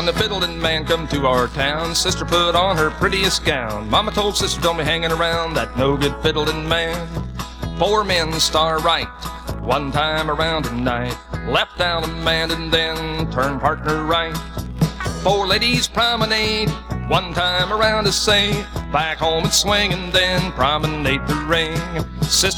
when the fiddling man come to our town, sister put on her prettiest gown. Mama told sister, don't be hanging around that no good fiddling man. 4 men star right, 1 time around the night, left down a man and then turn partner right. 4 ladies promenade, 1 time around to say, back home and swing and then promenade the ring. Sister